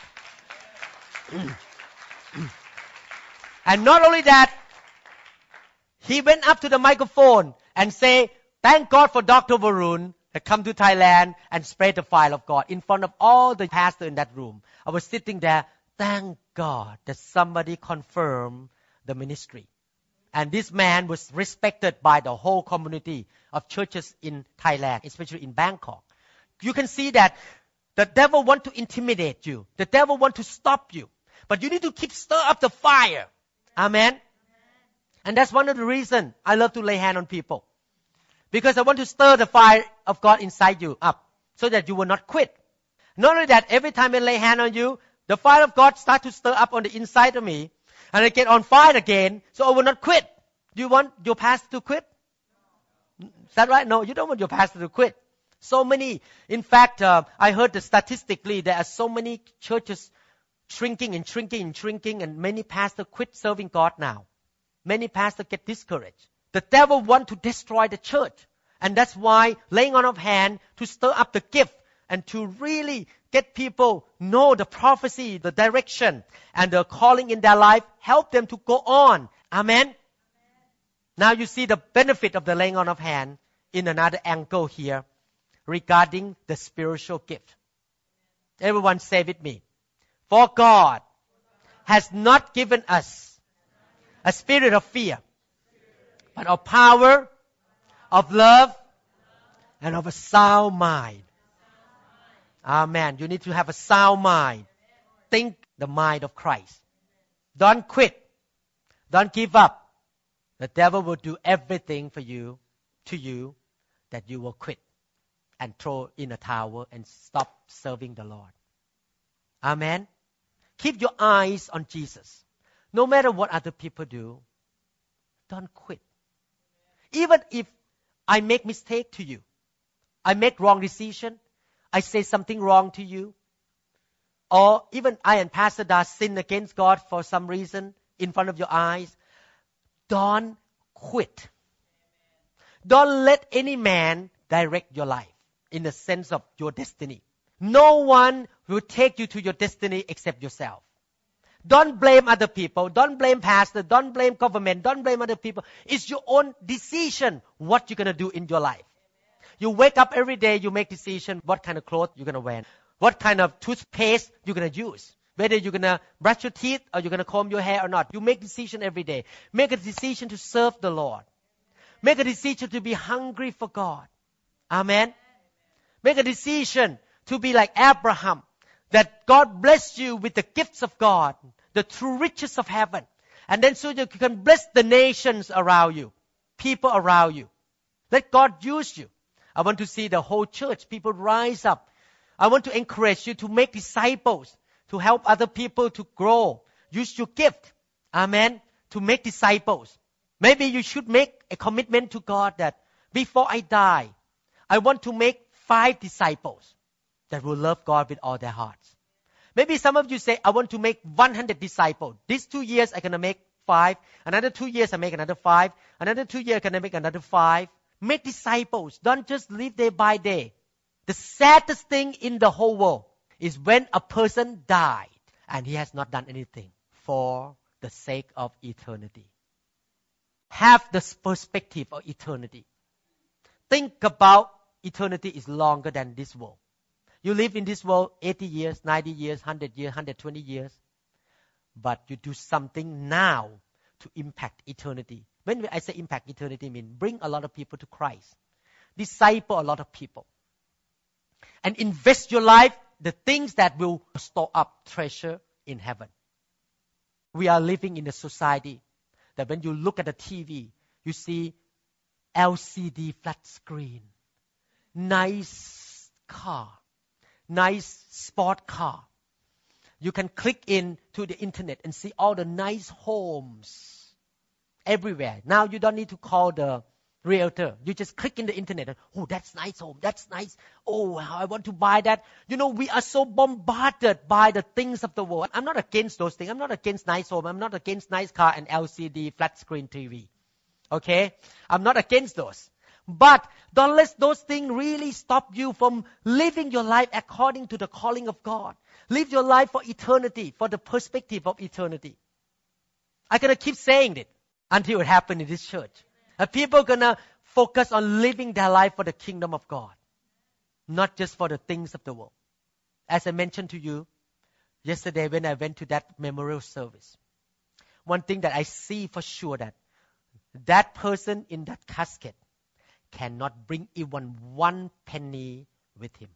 And not only that, he went up to the microphone and say, thank God for Doctor Varun that come to Thailand and spread the fire of God in front of all the pastors in that room. I was sitting there, thank God that somebody confirmed the ministry. And this man was respected by the whole community of churches in Thailand, especially in Bangkok. You can see that the devil want to intimidate you. The devil want to stop you. But you need to keep stir up the fire. Amen. And that's one of the reasons I love to lay hand on people. Because I want to stir the fire of God inside you up so that you will not quit. Not only that, every time I lay hand on you, the fire of God starts to stir up on the inside of me. And I get on fire again, so I will not quit. Do you want your pastor to quit? Is that right? No, you don't want your pastor to quit. So many. In fact, uh, I heard that statistically there are so many churches shrinking and shrinking and shrinking, and many pastors quit serving God now. Many pastors get discouraged. The devil wants to destroy the church. And that's why laying on of hand to stir up the gift and to really get people know the prophecy, the direction, and the calling in their life, help them to go on. Amen? Amen. Now you see the benefit of the laying on of hand in another angle here regarding the spiritual gift. Everyone say with me. For God has not given us a spirit of fear, but of power, of love, and of a sound mind. Amen. You need to have a sound mind. Think the mind of Christ. Don't quit. Don't give up. The devil will do everything for you, to you, that you will quit and throw in a towel and stop serving the Lord. Amen. Keep your eyes on Jesus. No matter what other people do, don't quit. Even if I make mistake to you, I make wrong decision, I say something wrong to you, or even I and Pastor Da sin against God for some reason in front of your eyes, don't quit. Don't let any man direct your life in the sense of your destiny. No one will take you to your destiny except yourself. Don't blame other people. Don't blame pastor. Don't blame government. Don't blame other people. It's your own decision what you're going to do in your life. You wake up every day, you make decision what kind of clothes you're going to wear. What kind of toothpaste you're going to use. Whether you're going to brush your teeth or you're going to comb your hair or not. You make decision every day. Make a decision to serve the Lord. Make a decision to be hungry for God. Amen. Make a decision to be like Abraham. That God bless you with the gifts of God, the true riches of heaven. And then so you can bless the nations around you, people around you. Let God use you. I want to see the whole church, people rise up. I want to encourage you to make disciples, to help other people to grow. Use your gift, amen, to make disciples. Maybe you should make a commitment to God that before I die, I want to make five disciples that will love God with all their hearts. Maybe some of you say, I want to make one hundred disciples. These two years, I'm going to make five. Another two years, I make another five. Another two years, I'm going to make another five. Make disciples. Don't just live day by day. The saddest thing in the whole world is when a person died and he has not done anything for the sake of eternity. Have the perspective of eternity. Think about eternity is longer than this world. You live in this world eighty years, ninety years, one hundred years, one hundred twenty years. But you do something now to impact eternity. When I say impact eternity, I mean bring a lot of people to Christ. Disciple a lot of people. And invest your life, the things that will store up treasure in heaven. We are living in a society that when you look at the T V, you see L C D flat screen, nice car, nice sport car. You can click in to the internet and see all the nice homes everywhere. Now you don't need to call the realtor. You just click in the internet and, oh, that's nice home. That's nice. Oh, I want to buy that. You know, we are so bombarded by the things of the world. I'm not against those things. I'm not against nice home. I'm not against nice car and L C D flat screen T V. Okay? I'm not against those. But don't let those things really stop you from living your life according to the calling of God. Live your life for eternity, for the perspective of eternity. I'm going to keep saying it until it happens in this church. And people are going to focus on living their life for the kingdom of God, not just for the things of the world. As I mentioned to you yesterday when I went to that memorial service, one thing that I see for sure that that person in that casket cannot bring even one penny with him.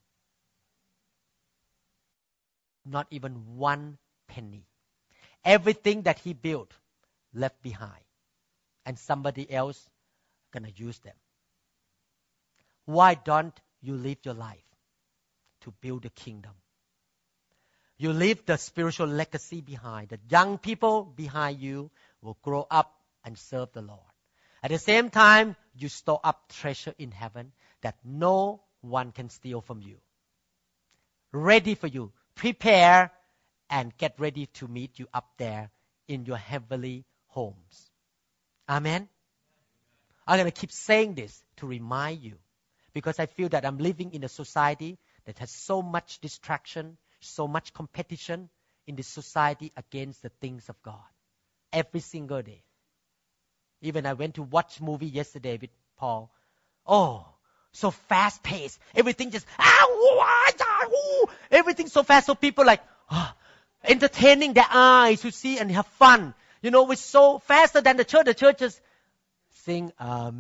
Not even one penny. Everything that he built left behind. And somebody else gonna use them. Why don't you live your life to build the kingdom? You leave the spiritual legacy behind. The young people behind you will grow up and serve the Lord. At the same time, you store up treasure in heaven that no one can steal from you. Ready for you. Prepare and get ready to meet you up there in your heavenly homes. Amen? I'm going to keep saying this to remind you because I feel that I'm living in a society that has so much distraction, so much competition in the society against the things of God. Every single day. Even I went to watch movie yesterday with Paul. Oh, so fast paced. Everything just, ah, ooh, ah, ooh. Everything so fast. So people like, oh, entertaining their eyes to see and have fun. You know, it's so faster than the church. The church just sing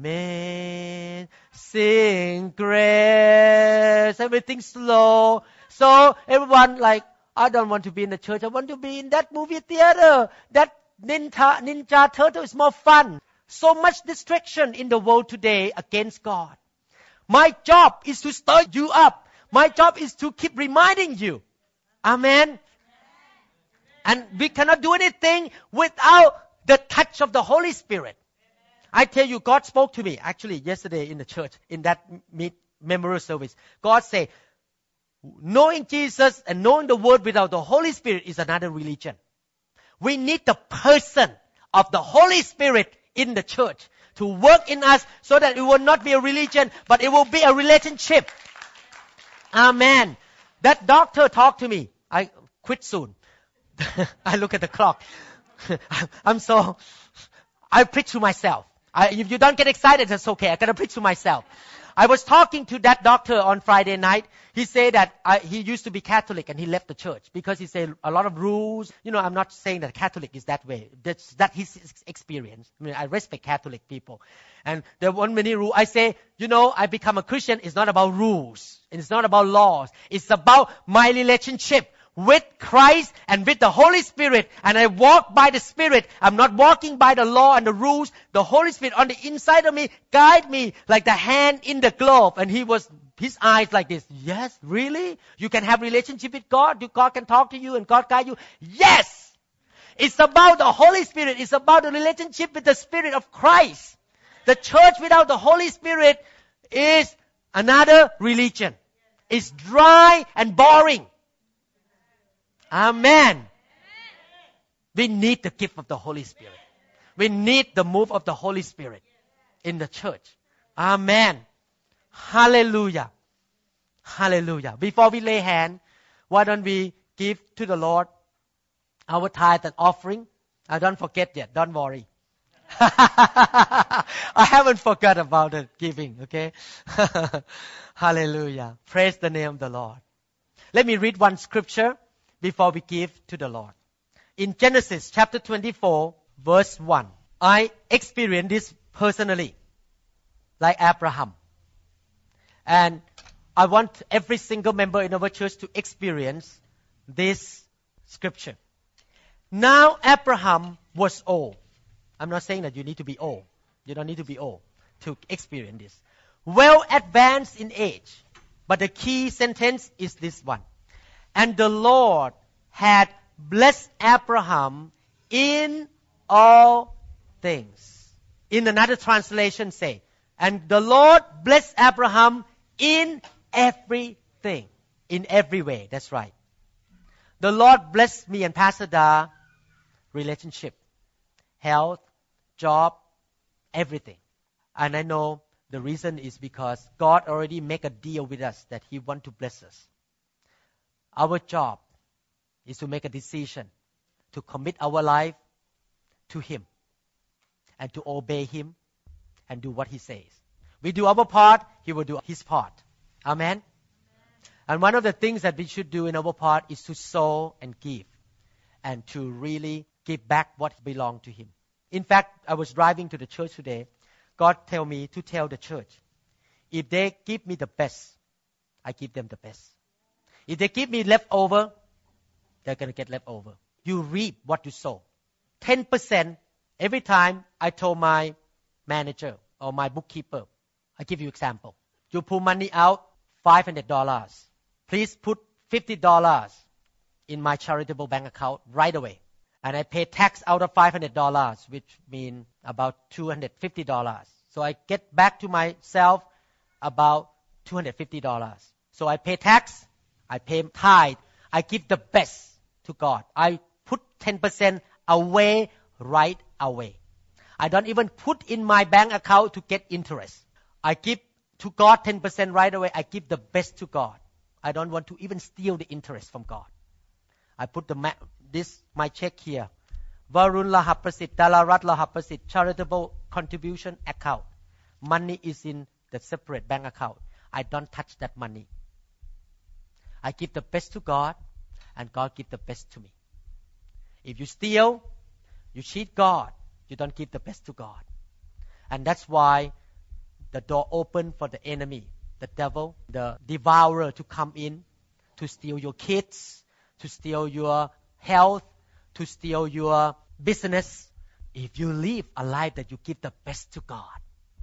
Amen, sing grace, everything slow, So everyone like, I don't want to be in the church. I want to be in that movie theater. That ninja, ninja turtle is more fun. So much distraction in the world today against God. My job is to stir you up. My job is to keep reminding you. Amen. And we cannot do anything without the touch of the Holy Spirit. I tell you, God spoke to me actually yesterday in the church, in that meet, memorial service. God said, knowing Jesus and knowing the Word without the Holy Spirit is another religion. We need the person of the Holy Spirit in the church to work in us so that it will not be a religion, but it will be a relationship. Amen. That doctor talked to me. I quit soon. I look at the clock. I'm so, I preach to myself. I, if you don't get excited, that's okay. I gotta preach to myself. I was talking to that doctor on Friday night. He said that I, he used to be Catholic and he left the church because he said a lot of rules. You know, I'm not saying that Catholic is that way. That's that his experience. I mean, I respect Catholic people, and there weren't many rules. I say, you know, I become a Christian. It's not about rules. It's not about laws. It's about my relationship with Christ and with the Holy Spirit, and I walk by the Spirit. I'm not walking by the law and the rules. The Holy Spirit on the inside of me guide me like the hand in the glove. And he was, his eyes like this. Yes, really? You can have relationship with God? God can talk to you and God guide you? Yes! It's about the Holy Spirit. It's about the relationship with the Spirit of Christ. The church without the Holy Spirit is another religion. It's dry and boring. Amen. We need the gift of the Holy Spirit. We need the move of the Holy Spirit in the church. Amen. Hallelujah. Hallelujah. Before we lay hand, why don't we give to the Lord our tithe and offering? I don't forget yet. Don't worry. I haven't forgot about the giving. Okay. Hallelujah. Praise the name of the Lord. Let me read one scripture before we give to the Lord. In Genesis chapter twenty-four, verse one, I experienced this personally, like Abraham. And I want every single member in our church to experience this scripture. Now Abraham was old. I'm not saying that you need to be old. You don't need to be old to experience this. Well advanced in age. But the key sentence is this one. And the Lord had blessed Abraham in all things. In another translation say, and the Lord blessed Abraham in everything. In every way. That's right. The Lord blessed me and Pastor Da, relationship, health, job, everything. And I know the reason is because God already made a deal with us that He wants to bless us. Our job is to make a decision to commit our life to Him and to obey Him and do what He says. We do our part, He will do His part. Amen? And one of the things that we should do in our part is to sow and give and to really give back what belongs to Him. In fact, I was driving to the church today. God told me to tell the church, if they give me the best, I give them the best. If they give me leftover, they're going to get leftover. You reap what you sow. ten percent every time I told my manager or my bookkeeper, I give you example. You pull money out, five hundred dollars. Please put fifty dollars in my charitable bank account right away. And I pay tax out of five hundred dollars, which means about two hundred fifty dollars. So I get back to myself about two hundred fifty dollars. So I pay tax, I pay tithe, I give the best to God. I put ten percent away right away. I don't even put in my bank account to get interest. I give to God ten percent right away. I give the best to God. I don't want to even steal the interest from God. I put the ma- this my check here. Varun Lahaprasit, Dalarat Lahaprasit, charitable contribution account. Money is in the separate bank account. I don't touch that money. I give the best to God, and God give the best to me. If you steal, you cheat God, you don't give the best to God. And that's why the door open for the enemy, the devil, the devourer to come in to steal your kids, to steal your health, to steal your business. If you live a life that you give the best to God.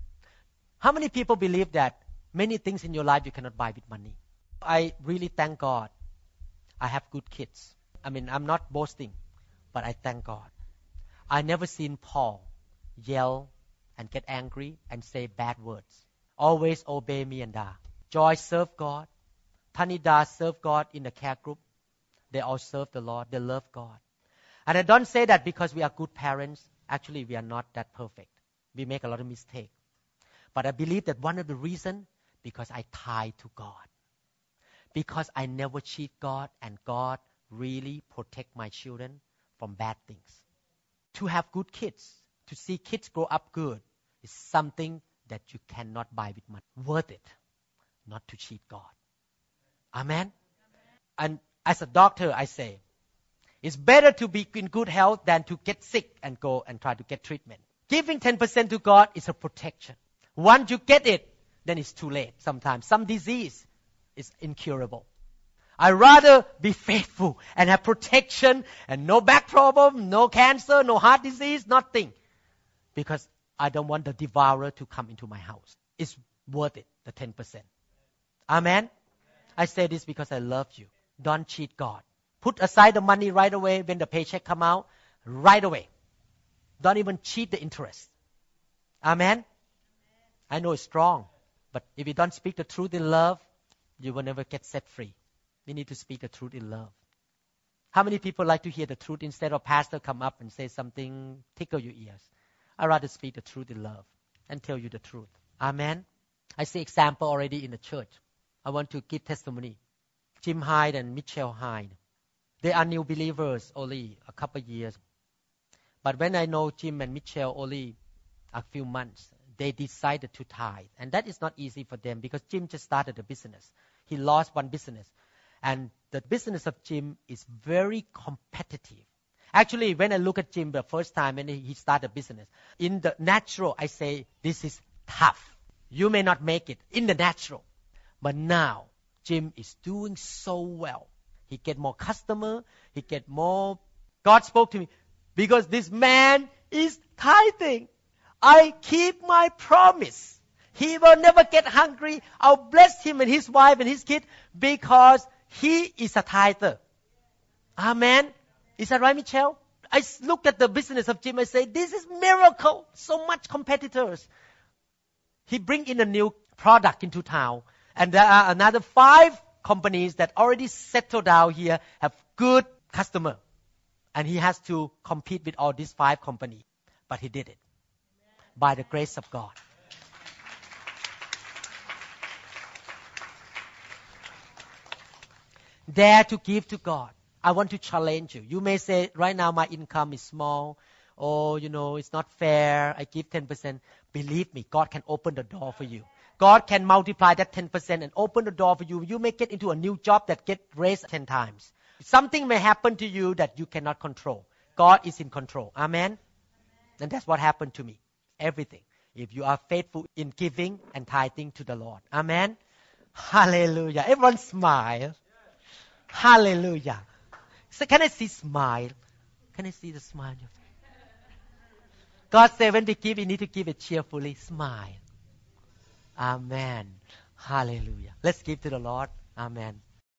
How many people believe that many things in your life you cannot buy with money? I really thank God I have good kids. I mean, I'm not boasting, but I thank God. I never seen Paul yell and get angry and say bad words. Always obey me and Da. Joy serve God. Tanida serve God in the care group. They all serve the Lord. They love God. And I don't say that because we are good parents. Actually, we are not that perfect. We make a lot of mistakes. But I believe that one of the reasons, because I tie to God. Because I never cheat God, and God really protect my children from bad things. To have good kids, to see kids grow up good, is something that you cannot buy with money. Worth it, not to cheat God. Amen? And as a doctor, I say, it's better to be in good health than to get sick and go and try to get treatment. Giving ten percent to God is a protection. Once you get it, then it's too late sometimes. Some disease is incurable. I'd rather be faithful and have protection and no back problem, no cancer, no heart disease, nothing. Because I don't want the devourer to come into my house. It's worth it, the ten percent. Amen? I say this because I love you. Don't cheat God. Put aside the money right away when the paycheck come out, right away. Don't even cheat the interest. Amen? I know it's strong, but if you don't speak the truth in love, you will never get set free. We need to speak the truth in love. How many people like to hear the truth instead of pastor come up and say something tickle your ears? I'd rather speak the truth in love and tell you the truth. Amen? I see example already in the church. I want to give testimony. Jim Hyde and Michelle Hyde. They are new believers only a couple of years. But when I know Jim and Michelle only a few months, they decided to tithe. And that is not easy for them because Jim just started a business. He lost one business. And the business of Jim is very competitive. Actually, when I look at Jim the first time when he started a business, in the natural, I say, this is tough. You may not make it in the natural. But now, Jim is doing so well. He get more customer. He get more. God spoke to me because this man is tithing. I keep my promise. He will never get hungry. I'll bless him and his wife and his kid because he is a tither. Amen. Is that right, Michelle? I look at the business of Jim. I say, this is miracle. So much competitors. He bring in a new product into town. And there are another five companies that already settled down here, have good customer. And he has to compete with all these five companies. But he did it. By the grace of God. Dare to give to God. I want to challenge you. You may say, right now my income is small. Oh, you know, it's not fair. I give ten percent. Believe me, God can open the door for you. God can multiply that ten percent and open the door for you. You may get into a new job that get raised ten times. Something may happen to you that you cannot control. God is in control. Amen? And that's what happened to me. Everything. If you are faithful in giving and tithing to the Lord. Amen? Hallelujah. Everyone smile. Hallelujah. So can I see smile? Can I see the smile on your face? God said when we give, we need to give it cheerfully. Smile. Amen. Hallelujah. Let's give to the Lord. Amen.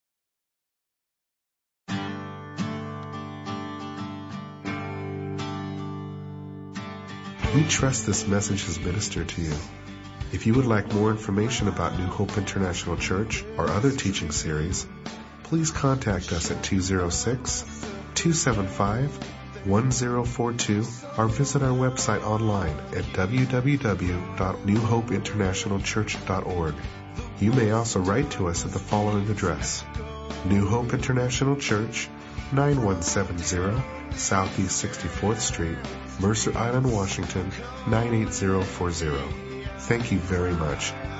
We trust this message has ministered to you. If you would like more information about New Hope International Church or other teaching series, please contact us at two oh six, two seven five, one oh four two or visit our website online at w w w dot new hope international church dot org. You may also write to us at the following address: New Hope International Church, nine one seven zero Southeast sixty-fourth Street, Mercer Island, Washington, nine eight zero four zero. Thank you very much.